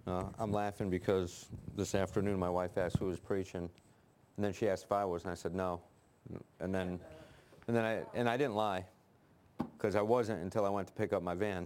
I'm laughing because this afternoon my wife asked who was preaching, and then she asked if I was, and I said no. And I didn't lie, because I wasn't until I went to pick up my van.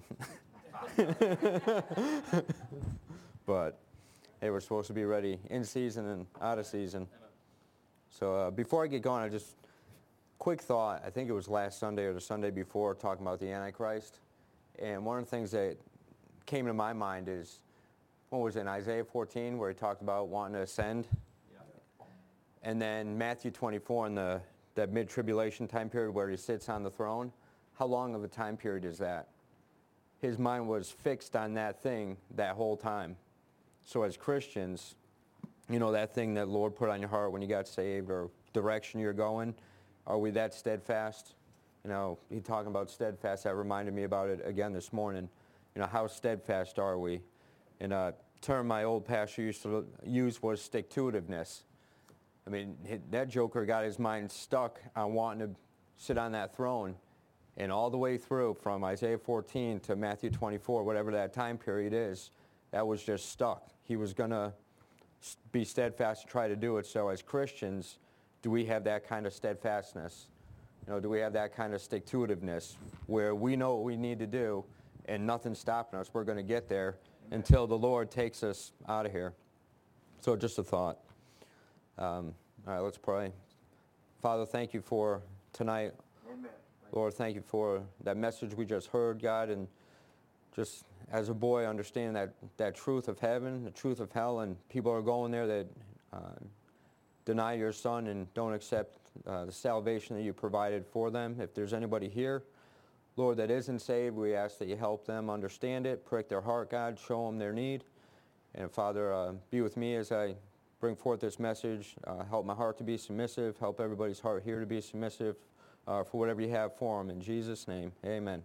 But hey, we're supposed to be ready in season and out of season. So before I get going, quick thought. I think it was last Sunday or the Sunday before, talking about the Antichrist. And one of the things that came to my mind is, what was it, in Isaiah 14, where he talked about wanting to ascend? Yeah. And then Matthew 24 in that mid-tribulation time period where he sits on the throne. How long of a time period is that? His mind was fixed on that thing that whole time. So as Christians, that thing that the Lord put on your heart when you got saved, or direction you're going, are we that steadfast? He talking about steadfast. That reminded me about it again this morning. How steadfast are we? And a term my old pastor used to use was stick-to-itiveness. I mean, that joker got his mind stuck on wanting to sit on that throne. And all the way through from Isaiah 14 to Matthew 24, whatever that time period is, that was just stuck. He was going to be steadfast to try to do it. So as Christians, do we have that kind of steadfastness? Do we have that kind of stick-to-itiveness where we know what we need to do and nothing's stopping us? We're going to get there until the Lord takes us out of here. So just a thought. All right, let's pray. Father, thank you for tonight. Amen. Lord, thank you for that message we just heard, God, and just as a boy understanding that truth of heaven, the truth of hell, and people are going there that deny your Son and don't accept the salvation that you provided for them. If there's anybody here, Lord, that isn't saved, we ask that you help them understand it, prick their heart, God, show them their need. And Father, be with me as I bring forth this message. Help my heart to be submissive. Help everybody's heart here to be submissive for whatever you have for them. In Jesus' name, amen.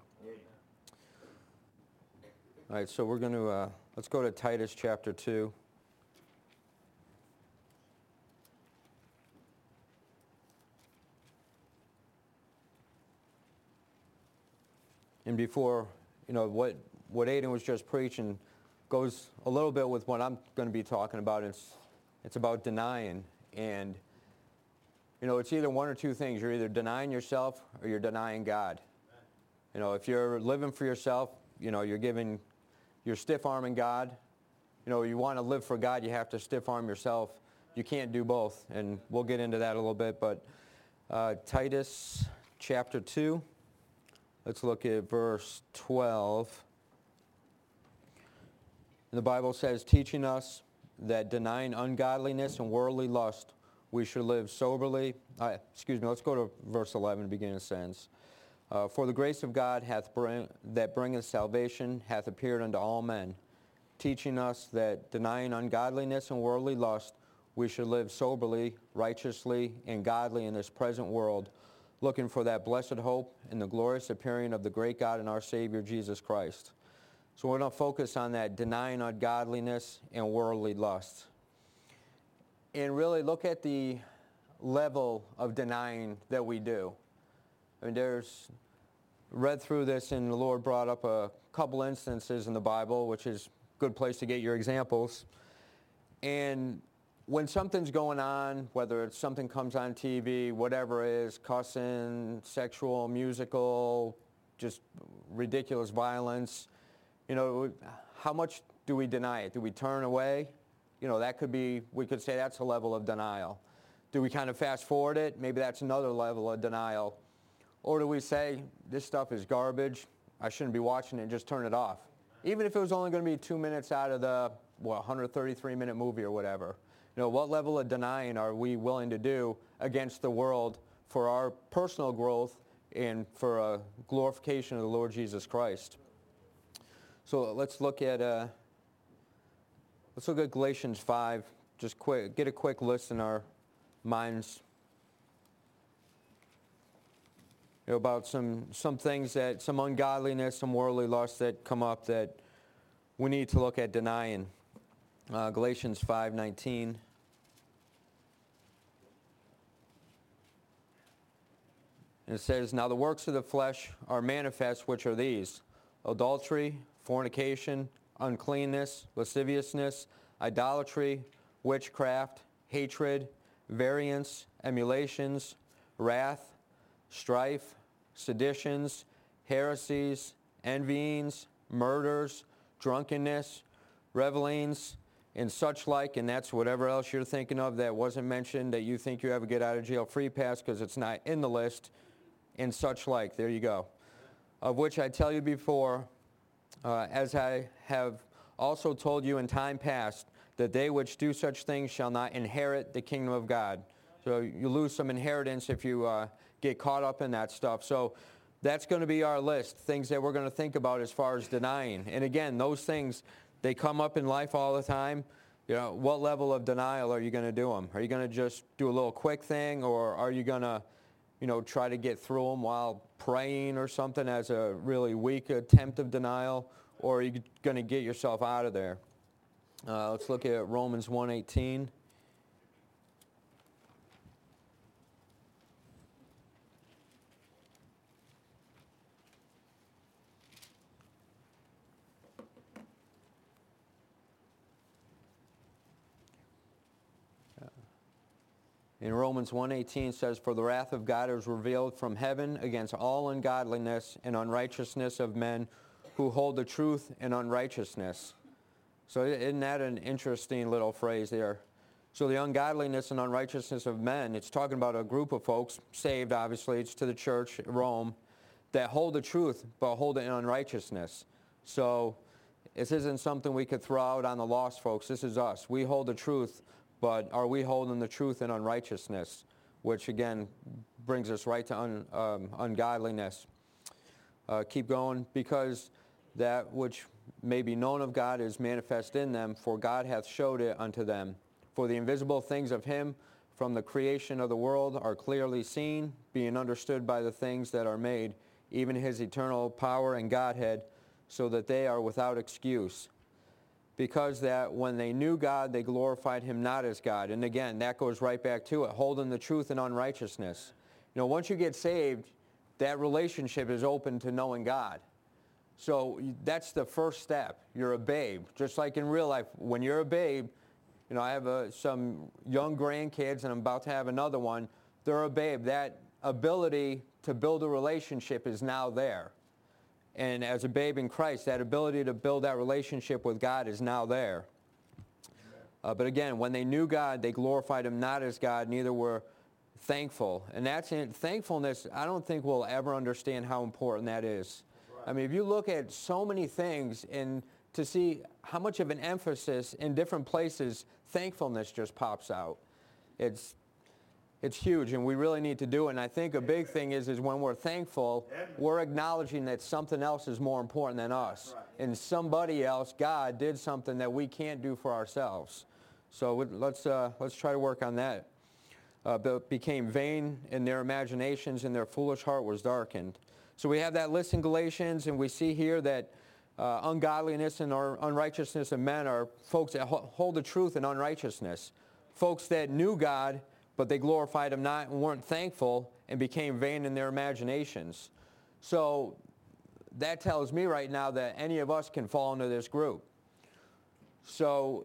All right, so we're going to, let's go to Titus chapter 2. And before, what Aiden was just preaching goes a little bit with what I'm going to be talking about. It's about denying. And, it's either one or two things. You're either denying yourself or you're denying God. If you're living for yourself, you're stiff-arming God. You want to live for God, you have to stiff-arm yourself. You can't do both. And we'll get into that a little bit. But Titus chapter 2. Let's look at verse 12. The Bible says, teaching us that denying ungodliness and worldly lust, we should live soberly. Let's go to verse 11, beginning of the sentence. For the grace of God that bringeth salvation hath appeared unto all men, teaching us that denying ungodliness and worldly lust, we should live soberly, righteously, and godly in this present world, looking for that blessed hope and the glorious appearing of the great God and our Savior, Jesus Christ. So we're going to focus on that denying ungodliness and worldly lust. And really look at the level of denying that we do. I mean, read through this, and the Lord brought up a couple instances in the Bible, which is a good place to get your examples. And when something's going on, whether it's something comes on TV, whatever it is, cussing, sexual, musical, just ridiculous violence, how much do we deny it? Do we turn away? That could be, we could say that's a level of denial. Do we kind of fast forward it? Maybe that's another level of denial. Or do we say, this stuff is garbage, I shouldn't be watching it, and just turn it off? Even if it was only going to be 2 minutes out of the, 133-minute movie or whatever. What level of denying are we willing to do against the world for our personal growth and for a glorification of the Lord Jesus Christ? So let's look at Galatians 5. Just get a quick list in our minds about some things some ungodliness, some worldly lust that come up that we need to look at denying. Galatians 5:19. And it says, now the works of the flesh are manifest, which are these: adultery, fornication, uncleanness, lasciviousness, idolatry, witchcraft, hatred, variance, emulations, wrath, strife, seditions, heresies, envyings, murders, drunkenness, revelings, and such like, and that's whatever else you're thinking of that wasn't mentioned that you think you have a get out of jail free pass because it's not in the list, and such like. There you go. Of which I tell you before, as I have also told you in time past, that they which do such things shall not inherit the kingdom of God. So you lose some inheritance if you get caught up in that stuff. So that's going to be our list, things that we're going to think about as far as denying. And again, those things, they come up in life all the time. You know, what level of denial are you going to do them? Are you going to just do a little quick thing, or are you going to, try to get through them while praying or something as a really weak attempt of denial, or are you going to get yourself out of there? Let's look at Romans 1:18. In Romans 1:18 says, "For the wrath of God is revealed from heaven against all ungodliness and unrighteousness of men who hold the truth in unrighteousness." So isn't that an interesting little phrase there? So the ungodliness and unrighteousness of men, it's talking about a group of folks, saved obviously, it's to the church, Rome, that hold the truth but hold it in unrighteousness. So this isn't something we could throw out on the lost folks. This is us. We hold the truth, but are we holding the truth in unrighteousness? Which again brings us right to ungodliness. Keep going. Because that which may be known of God is manifest in them, for God hath showed it unto them. For the invisible things of him from the creation of the world are clearly seen, being understood by the things that are made, even his eternal power and Godhead, so that they are without excuse. Because that when they knew God, they glorified him not as God. And again, that goes right back to it, holding the truth in unrighteousness. Once you get saved, that relationship is open to knowing God. So that's the first step. You're a babe. Just like in real life, when you're a babe, I have some young grandkids, and I'm about to have another one. They're a babe. That ability to build a relationship is now there. And as a babe in Christ, that ability to build that relationship with God is now there. But again, when they knew God, they glorified him not as God, neither were thankful. And that's thankfulness, I don't think we'll ever understand how important that is. I mean, if you look at so many things and to see how much of an emphasis in different places thankfulness just pops out, it's huge, and we really need to do it. And I think a big thing is when we're thankful, we're acknowledging that something else is more important than us. And somebody else, God, did something that we can't do for ourselves. So let's try to work on that. But became vain in their imaginations, and their foolish heart was darkened. So we have that list in Galatians, and we see here that ungodliness and unrighteousness of men are folks that hold the truth in unrighteousness. Folks that knew God, but they glorified him not and weren't thankful and became vain in their imaginations. So that tells me right now that any of us can fall into this group. So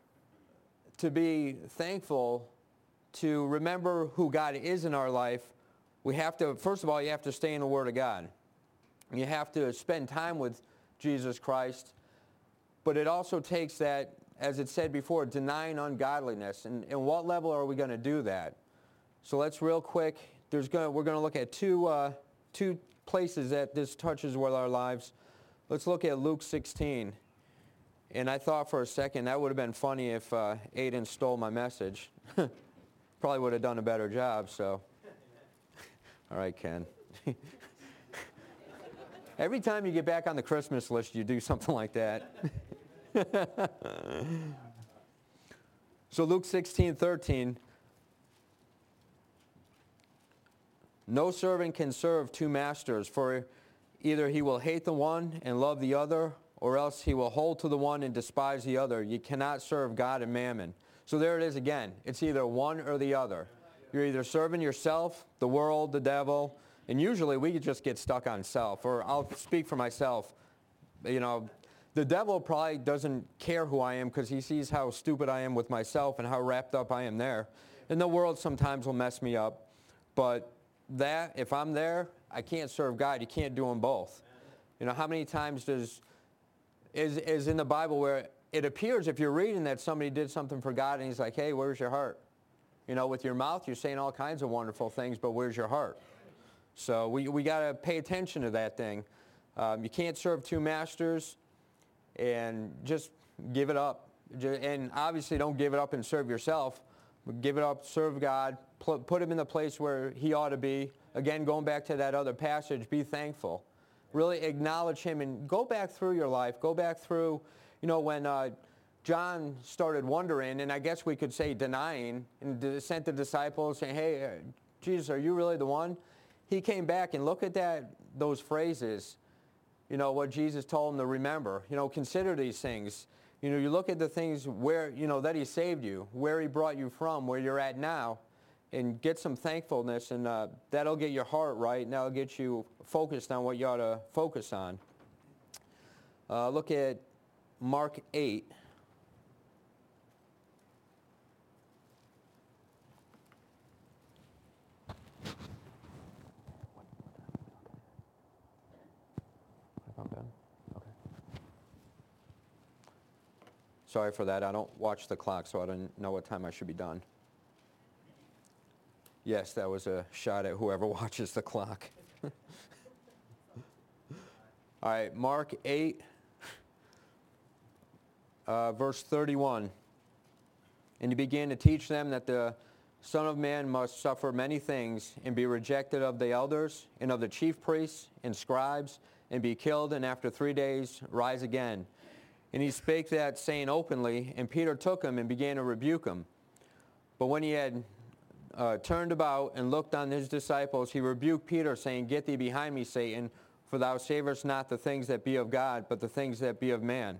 to be thankful, to remember who God is in our life, we have to, first of all, you have to stay in the Word of God. You have to spend time with Jesus Christ. But it also takes that, as it said before, denying ungodliness. And what level are we going to do that? So let's real quick, we're going to look at two places that this touches with our lives. Let's look at Luke 16. And I thought for a second that would have been funny if Aiden stole my message. Probably would have done a better job, so. All right, Ken. Every time you get back on the Christmas list, you do something like that. So Luke 16:13. No servant can serve two masters, for either he will hate the one and love the other, or else he will hold to the one and despise the other. You cannot serve God and mammon. So there it is again. It's either one or the other. You're either serving yourself, the world, the devil, and usually we just get stuck on self. Or I'll speak for myself. The devil probably doesn't care who I am because he sees how stupid I am with myself and how wrapped up I am there. And the world sometimes will mess me up. But if I'm there, I can't serve God. You can't do them both. You know, how many times is in the Bible where it appears, if you're reading, that somebody did something for God and he's like, hey, where's your heart? You know, with your mouth, you're saying all kinds of wonderful things, but where's your heart? So we got to pay attention to that thing. You can't serve two masters, and just give it up. And obviously don't give it up and serve yourself, but give it up, serve God, put him in the place where he ought to be. Again, going back to that other passage, be thankful. Really acknowledge him and go back through your life. Go back through, you know, when John started wondering, and I guess we could say denying, and sent the disciples saying, hey, Jesus, are you really the one? He came back and look at those phrases, you know, what Jesus told him to remember. You know, consider these things. You know, you look at the things where, you know, that he saved you, where he brought you from, where you're at now, and get some thankfulness, and that'll get your heart right, and that'll get you focused on what you ought to focus on. Look at Mark 8. I'm done? Okay. Sorry for that. I don't watch the clock, so I don't know what time I should be done. Yes, that was a shot at whoever watches the clock. All right, Mark 8, verse 31. And he began to teach them that the Son of Man must suffer many things and be rejected of the elders and of the chief priests and scribes and be killed, and after 3 days rise again. And he spake that saying openly, and Peter took him and began to rebuke him. But when he had turned about and looked on his disciples, he rebuked Peter, saying, Get thee behind me, Satan, for thou savorest not the things that be of God, but the things that be of men.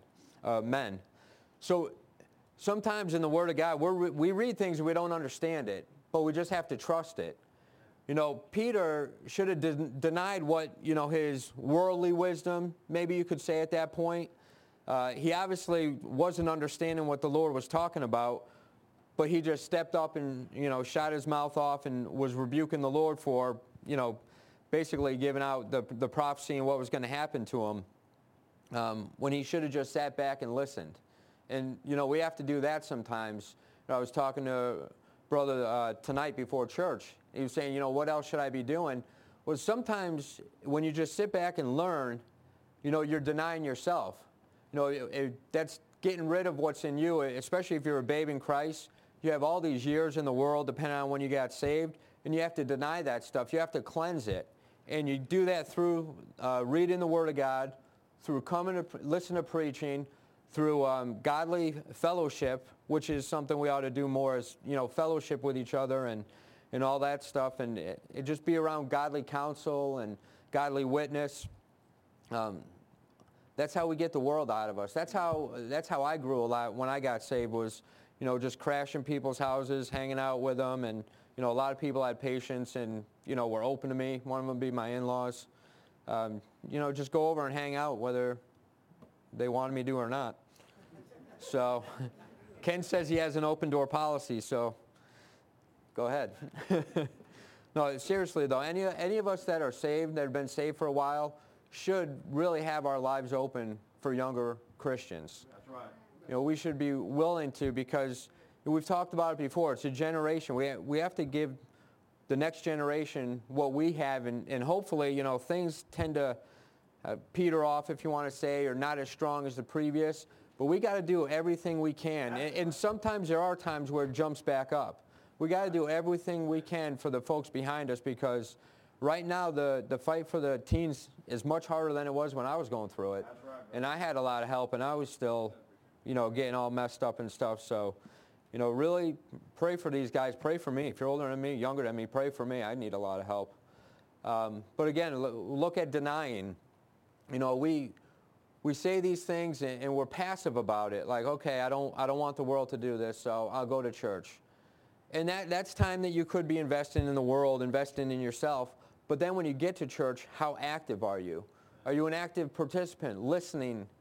So sometimes in the Word of God, we read things and we don't understand it, but we just have to trust it. You know, Peter should have denied what, you know, his worldly wisdom, maybe you could say at that point. He obviously wasn't understanding what the Lord was talking about, but he just stepped up and, you know, shot his mouth off and was rebuking the Lord for, you know, basically giving out the prophecy and what was going to happen to him, when he should have just sat back and listened. And, you know, we have to do that sometimes. You know, I was talking to a brother tonight before church. He was saying, you know, what else should I be doing? Well, sometimes when you just sit back and learn, you know, you're denying yourself. You know, that's getting rid of what's in you, especially if you're a babe in Christ. You have all these years in the world, depending on when you got saved, and you have to deny that stuff. You have to cleanse it. And you do that through reading the Word of God, through coming to listen to preaching, through godly fellowship, which is something we ought to do more, as, you know, fellowship with each other and all that stuff, and it just be around godly counsel and godly witness. That's how we get the world out of us. That's how I grew a lot when I got saved, was, you know, just crashing people's houses, hanging out with them, and, you know, a lot of people had patience and, you know, were open to me. One of them would be my in-laws. You know, just go over and hang out, whether they wanted me to or not. So Ken says he has an open door policy, so go ahead. No, seriously though, any of us that are saved, that have been saved for a while, should really have our lives open for younger Christians. That's right. You know, we should be willing to, because we've talked about it before. It's a generation. We have to give the next generation what we have, and hopefully, you know, things tend to peter off, if you want to say, or not as strong as the previous. But we got to do everything we can, and sometimes there are times where it jumps back up. We got to do everything we can for the folks behind us, because right now the fight for the teens is much harder than it was when I was going through it. That's right, And I had a lot of help, and I was still, you know, getting all messed up and stuff. So, you know, really pray for these guys. Pray for me. If you're older than me, younger than me, pray for me. I need a lot of help. But again, look at denying. You know, we say these things and we're passive about it. Like, okay, I don't want the world to do this, so I'll go to church. And that's time that you could be investing in the world, investing in yourself. But then when you get to church, how active are you? Are you an active participant, listening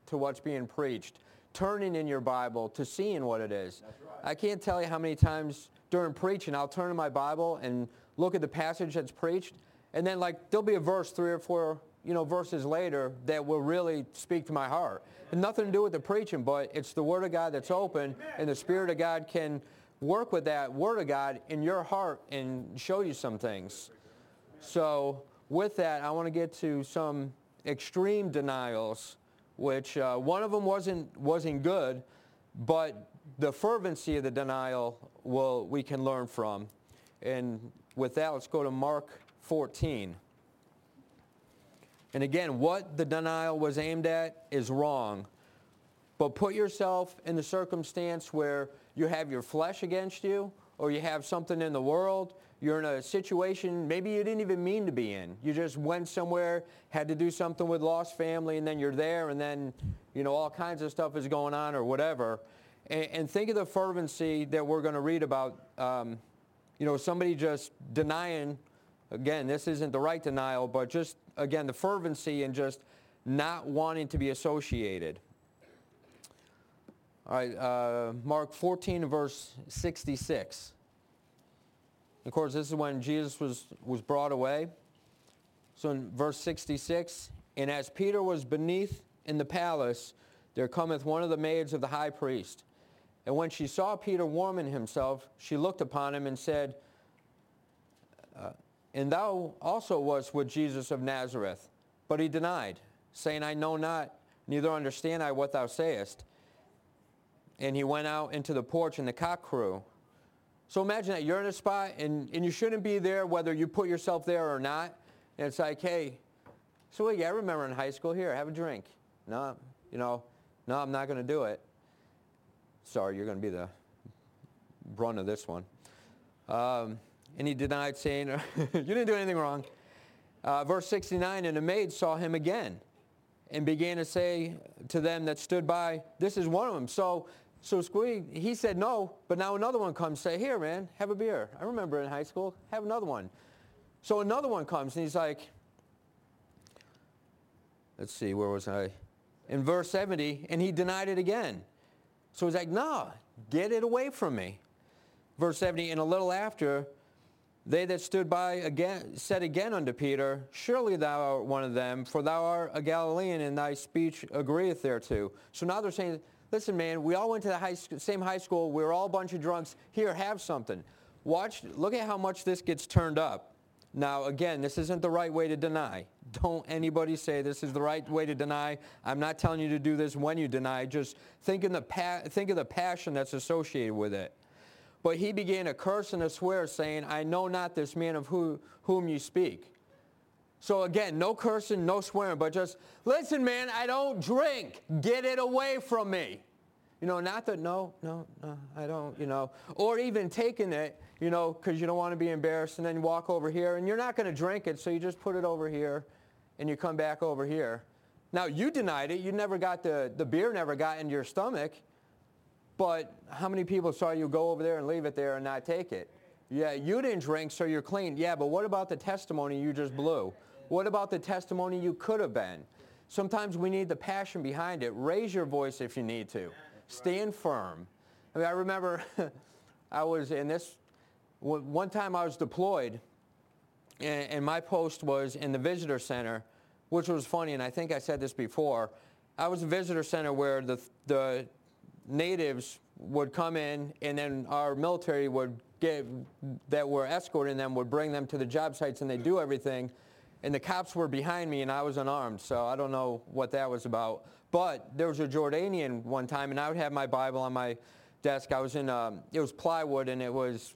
to what's being preached, turning in your Bible to seeing what it is. That's right. I can't tell you how many times during preaching I'll turn in my Bible and look at the passage that's preached, and then like there'll be a verse 3 or 4 verses later that will really speak to my heart. And nothing to do with the preaching, but it's the Word of God that's open, and the Spirit of God can work with that Word of God in your heart and show you some things. So with that, I want to get to some extreme denials, which one of them wasn't good, but the fervency of the denial we can learn from. And with that, let's go to Mark 14. And again, what the denial was aimed at is wrong. But put yourself in the circumstance where you have your flesh against you, or you have something in the world, you're in a situation maybe you didn't even mean to be in. You just went somewhere, had to do something with lost family, and then you're there, and then all kinds of stuff is going on or whatever. And think of the fervency that we're going to read about, somebody just denying. Again, this isn't the right denial, but just, again, the fervency and just not wanting to be associated. All right, Mark 14, verse 66. Of course, this is when Jesus was brought away. So in verse 66, and as Peter was beneath in the palace, there cometh one of the maids of the high priest. And when she saw Peter warming himself, she looked upon him and said, and thou also wast with Jesus of Nazareth. But he denied, saying, I know not, neither understand I what thou sayest. And he went out into the porch, and the cock crew. So imagine that you're in a spot, and you shouldn't be there whether you put yourself there or not. And it's like, hey, so I remember in high school, here, have a drink. No, no, I'm not going to do it. Sorry, you're going to be the brunt of this one. And he denied, saying, you didn't do anything wrong. Verse 69, and the maid saw him again and began to say to them that stood by, this is one of them. So he said no, but now another one comes, say, here, man, have a beer. I remember in high school, have another one. So another one comes, and he's like, let's see, where was I? In verse 70, and he denied it again. So he's like, no, get it away from me. Verse 70, and a little after, they that stood by again said again unto Peter, surely thou art one of them, for thou art a Galilean, and thy speech agreeth thereto. So now they're saying, listen, man, we all went to the same high school. We were all a bunch of drunks. Here, have something. Look at how much this gets turned up. Now, again, this isn't the right way to deny. Don't anybody say this is the right way to deny. I'm not telling you to do this when you deny. Just think of the passion that's associated with it. But he began to curse and to swear, saying, I know not this man of whom you speak. So again, no cursing, no swearing, but just, listen, man, I don't drink. Get it away from me. Not that, no, I don't, Or even taking it, because you don't want to be embarrassed, and then you walk over here, and you're not going to drink it, so you just put it over here, and you come back over here. Now, you denied it. You never got the beer never got into your stomach. But how many people saw you go over there and leave it there and not take it? Yeah, you didn't drink, so you're clean. Yeah, but what about the testimony you just blew? What about the testimony you could have been? Sometimes we need the passion behind it. Raise your voice if you need to. Stand firm. I remember I was in this, one time I was deployed, and my post was in the visitor center, which was funny, and I think I said this before. I was a visitor center where the natives would come in, and then our military that were escorting them would bring them to the job sites, and they'd do everything. And the cops were behind me, and I was unarmed, so I don't know what that was about. But there was a Jordanian one time, and I would have my Bible on my desk. I was in, it was plywood, and it was,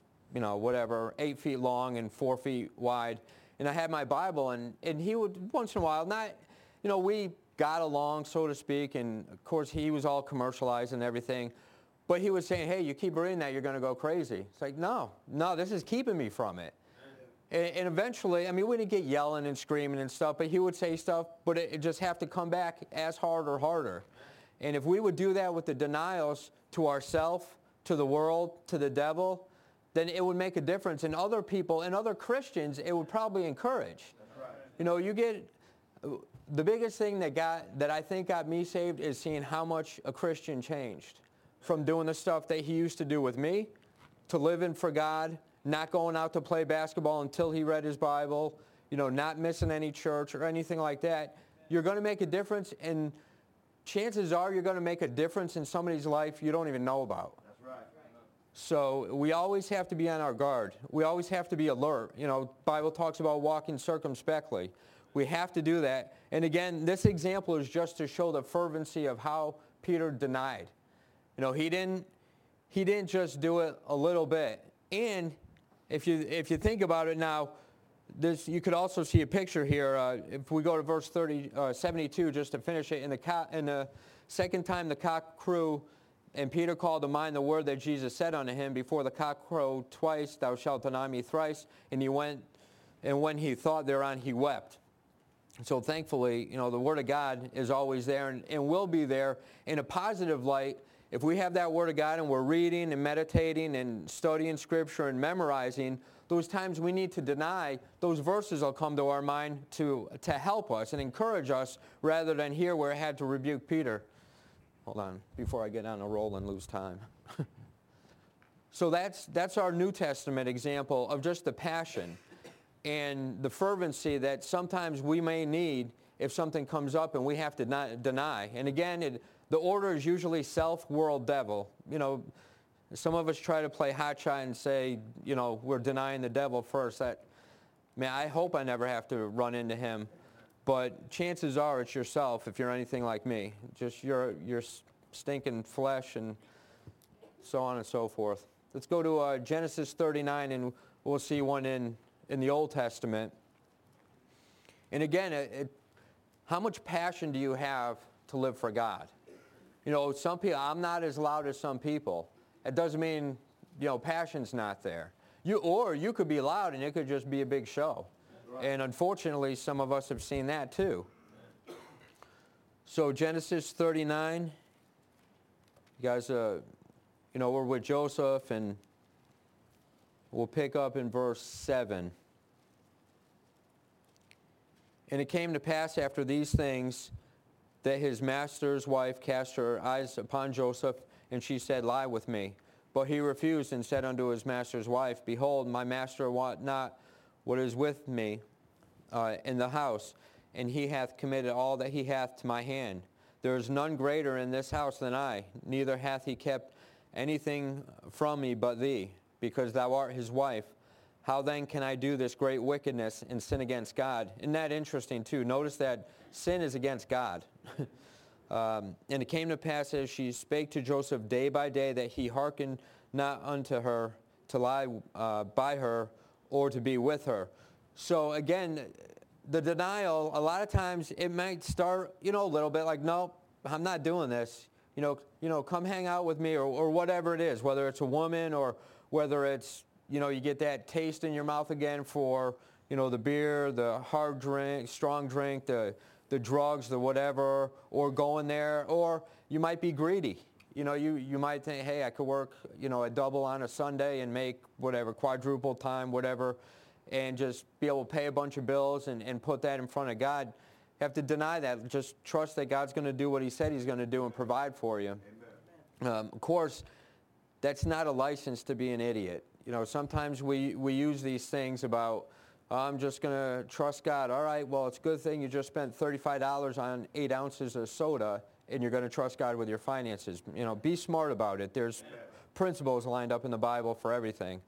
8 feet long and 4 feet wide. And I had my Bible, and he would, once in a while, we got along, so to speak, and of course he was all commercialized and everything. But he was saying, hey, you keep reading that, you're going to go crazy. It's like, no, this is keeping me from it. And eventually, we didn't get yelling and screaming and stuff, but he would say stuff, but it just have to come back as hard or harder. And if we would do that with the denials to ourselves, to the world, to the devil, then it would make a difference. And other people and other Christians, it would probably encourage. That's right. the biggest thing that I think got me saved is seeing how much a Christian changed from doing the stuff that he used to do with me to living for God, not going out to play basketball until he read his Bible, not missing any church or anything like that. You're going to make a difference, and chances are you're going to make a difference in somebody's life you don't even know about. That's right. So we always have to be on our guard. We always have to be alert. Bible talks about walking circumspectly. We have to do that. And again, this example is just to show the fervency of how Peter denied. He didn't just do it a little bit. And if you think about it now, you could also see a picture here. If we go to verse 72, just to finish it, in the second time the cock crew, and Peter called to mind the word that Jesus said unto him, before the cock crowed twice, thou shalt deny me thrice. And he went, and when he thought thereon, he wept. So thankfully, the Word of God is always there and will be there in a positive light. If we have that Word of God and we're reading and meditating and studying Scripture and memorizing, those times we need to deny, those verses will come to our mind to help us and encourage us, rather than here where it had to rebuke Peter. Hold on, before I get on a roll and lose time. So that's our New Testament example of just the passion and the fervency that sometimes we may need if something comes up and we have to deny. And again, the order is usually self, world, devil. Some of us try to play hotshot and say, we're denying the devil first. I hope I never have to run into him. But chances are it's yourself if you're anything like me. Just your stinking flesh and so on and so forth. Let's go to Genesis 39, and we'll see one in the Old Testament. And again, how much passion do you have to live for God? Some people, I'm not as loud as some people. It doesn't mean, passion's not there. You could be loud and it could just be a big show. Right. And unfortunately, some of us have seen that too. So Genesis 39, you guys, we're with Joseph, and we'll pick up in verse 7. And it came to pass after these things that his master's wife cast her eyes upon Joseph, and she said, Lie with me. But he refused and said unto his master's wife, Behold, my master wot not what is with me in the house, and he hath committed all that he hath to my hand. There is none greater in this house than I, neither hath he kept anything from me but thee, because thou art his wife. How then can I do this great wickedness and sin against God? Isn't that interesting too? Notice that sin is against God. And it came to pass as she spake to Joseph day by day that he hearkened not unto her to lie by her or to be with her. So again, the denial, a lot of times it might start, a little bit like, no, I'm not doing this. Come hang out with me, or whatever it is, whether it's a woman or whether it's, you get that taste in your mouth again for, the beer, the hard drink, strong drink, the drugs, the whatever, or going there, or you might be greedy. You might think, hey, I could work, a double on a Sunday and make whatever, quadruple time, whatever, and just be able to pay a bunch of bills and put that in front of God. You have to deny that. Just trust that God's going to do what he said he's going to do and provide for you. Of course, that's not a license to be an idiot. Sometimes we use these things about, I'm just going to trust God. All right, well, it's a good thing you just spent $35 on 8 ounces of soda, and you're going to trust God with your finances. Be smart about it. There's principles lined up in the Bible for everything.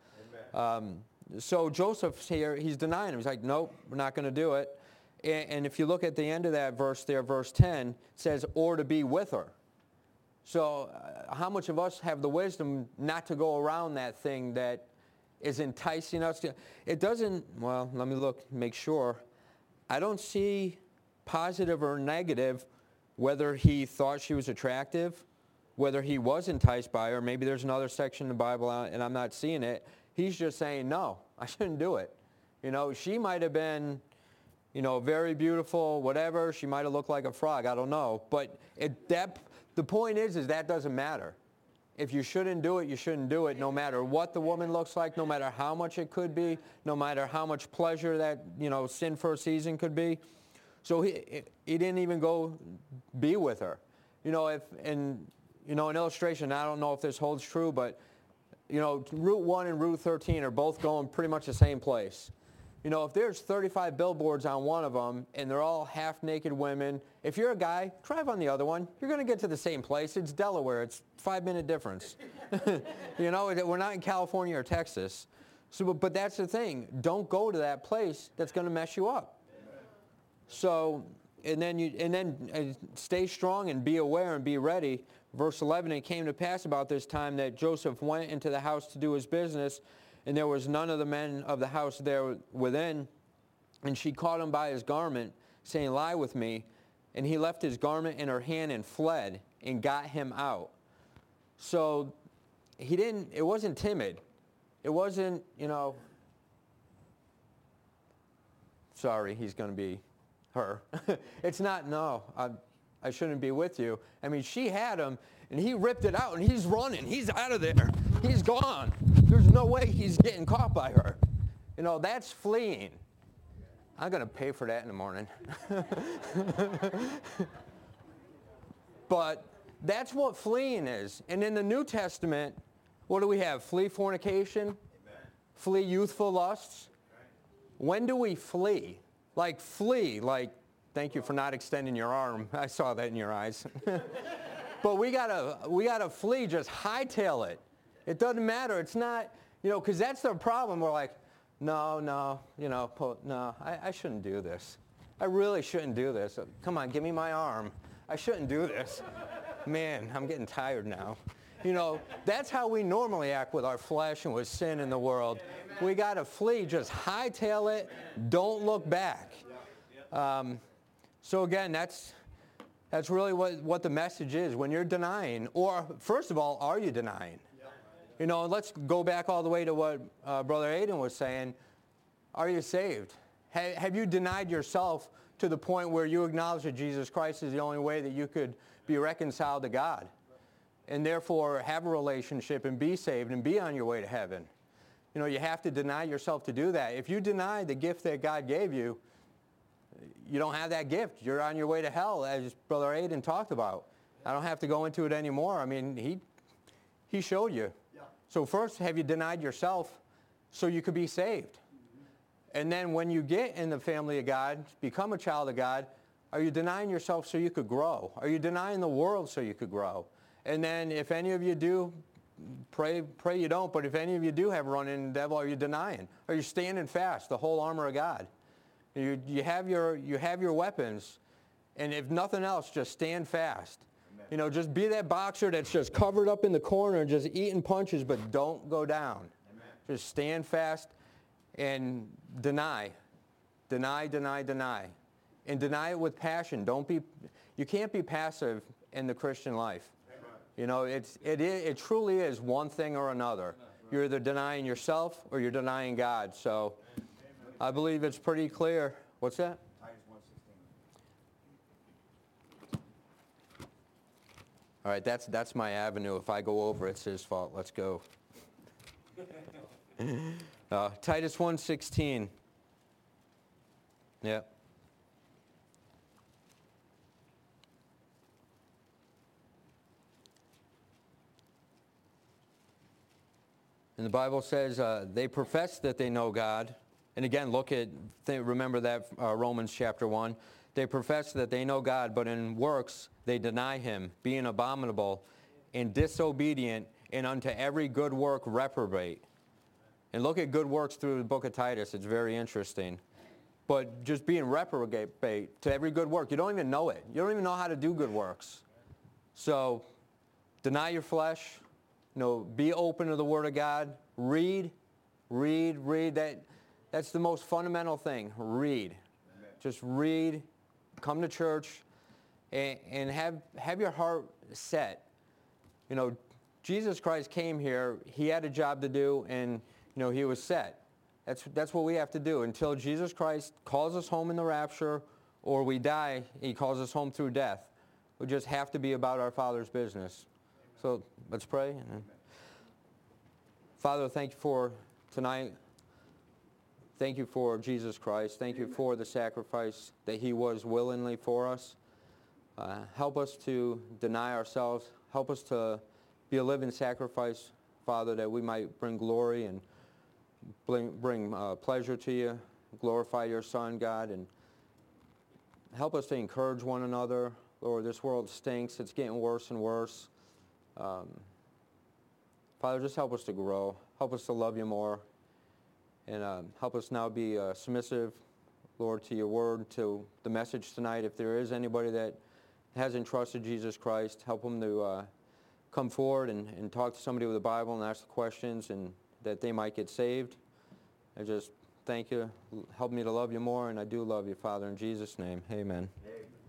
So Joseph's here, he's denying him. He's like, nope, we're not going to do it. And if you look at the end of that verse there, verse 10, it says, or to be with her. So how much of us have the wisdom not to go around that thing that is enticing us? It doesn't, well, let me look, make sure. I don't see positive or negative whether he thought she was attractive, whether he was enticed by her. Maybe there's another section in the Bible and I'm not seeing it. He's just saying, no, I shouldn't do it. She might have been, very beautiful, whatever. She might have looked like a frog. I don't know. But the point is that doesn't matter. If you shouldn't do it, you shouldn't do it, no matter what the woman looks like, no matter how much it could be, no matter how much pleasure that, sin for a season could be. So he didn't even go be with her. You know, an illustration, I don't know if this holds true, but, Route 1 and Route 13 are both going pretty much the same place. If there's 35 billboards on one of them and they're all half-naked women, if you're a guy, drive on the other one. You're going to get to the same place. It's Delaware. It's a 5-minute difference. We're not in California or Texas. So, but that's the thing. Don't go to that place that's going to mess you up. So, and then stay strong and be aware and be ready. Verse 11, it came to pass about this time that Joseph went into the house to do his business, and there was none of the men of the house there within. And she caught him by his garment, saying, lie with me. And he left his garment in her hand and fled and got him out. So it wasn't timid. It wasn't, sorry, he's going to be her. It's not, no, I shouldn't be with you. I mean, she had him, and he ripped it out, and he's running. He's out of there. He's gone. There's no way he's getting caught by her. That's fleeing. I'm going to pay for that in the morning. But that's what fleeing is. And in the New Testament, what do we have? Flee fornication. Amen. Flee youthful lusts. Right. When do we flee? Flee, thank you for not extending your arm. I saw that in your eyes. But we gotta flee, just hightail it. It doesn't matter. It's not, because that's the problem. We're like, no, I shouldn't do this. I really shouldn't do this. Come on, give me my arm. I shouldn't do this. Man, I'm getting tired now. That's how we normally act with our flesh and with sin in the world. Amen. We got to flee. Just hightail it. Don't look back. So again, that's really what the message is. When you're denying, or first of all, are you denying? Let's go back all the way to what Brother Aiden was saying. Are you saved? Have you denied yourself to the point where you acknowledge that Jesus Christ is the only way that you could be reconciled to God? And therefore have a relationship and be saved and be on your way to heaven. You have to deny yourself to do that. If you deny the gift that God gave you, you don't have that gift. You're on your way to hell, as Brother Aiden talked about. I don't have to go into it anymore. I mean, he showed you. Yeah. So first, have you denied yourself so you could be saved? And then when you get in the family of God, become a child of God, are you denying yourself so you could grow? Are you denying the world so you could grow? And then if any of you do, pray you don't, but if any of you do have run into the devil, are you denying? Are you standing fast, the whole armor of God? You have your weapons, and if nothing else, just stand fast. Amen. Just be that boxer that's just covered up in the corner and just eating punches, but don't go down. Amen. Just stand fast and deny. Deny. And deny it with passion. You can't be passive in the Christian life. It truly is one thing or another. You're either denying yourself or you're denying God. So I believe it's pretty clear. What's that? Titus 1:16. All right, that's my avenue. If I go over, it's his fault. Let's go. Titus 1:16. Yep. And the Bible says they profess that they know God. And again, remember that Romans chapter 1. They profess that they know God, but in works they deny him, being abominable and disobedient, and unto every good work reprobate. And look at good works through the book of Titus. It's very interesting. But just being reprobate to every good work. You don't even know it. You don't even know how to do good works. So deny your flesh. Be open to the Word of God. Read. That's the most fundamental thing. Read. Amen. Just read. Come to church, and have your heart set. Jesus Christ came here. He had a job to do, and he was set. That's what we have to do until Jesus Christ calls us home in the rapture, or we die. He calls us home through death. We just have to be about our Father's business. So let's pray. Father, thank you for tonight. Thank you for Jesus Christ. Thank you for the sacrifice that he was willingly for us. Help us to deny ourselves. Help us to be a living sacrifice, Father, that we might bring glory and bring pleasure to you, glorify your Son, God, and help us to encourage one another. Lord, this world stinks. It's getting worse and worse. Father, just help us to grow. Help us to love you more. And help us now be submissive, Lord, to your word, to the message tonight. If there is anybody that hasn't trusted Jesus Christ, help them to come forward and talk to somebody with the Bible and ask the questions, and that they might get saved. I just thank you. Help me to love you more, and I do love you, Father, in Jesus' name. Amen. Amen.